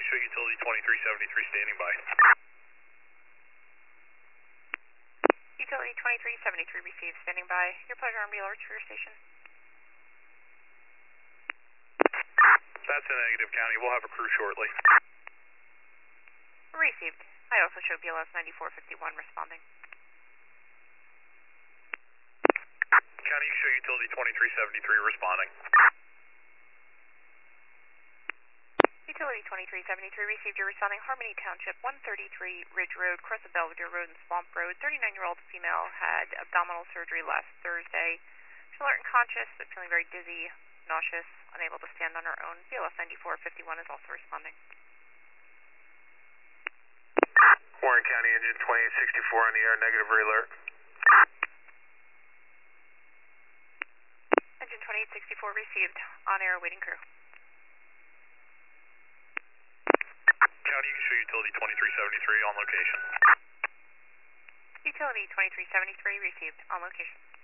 show utility 2373 standing by. Utility 2373 received, standing by. Your pleasure, ambulance for your station. That's a negative, County. We'll have a crew shortly. Received. I also show BLS 9451 responding. County, you show utility 2373 responding. Utility 2373 received. You're responding. Harmony Township, 133 Ridge Road, cross of Belvedere Road and Swamp Road. 39-year-old female had abdominal surgery last Thursday. She's alert and conscious, but feeling very dizzy, nauseous, unable to stand on her own. BLS 9451 is also responding. Warren County, engine 2864 on the air, negative alert. Engine 2864 received. On air, waiting crew. County, you can show utility 2373 on location. Utility 2373 received. On location.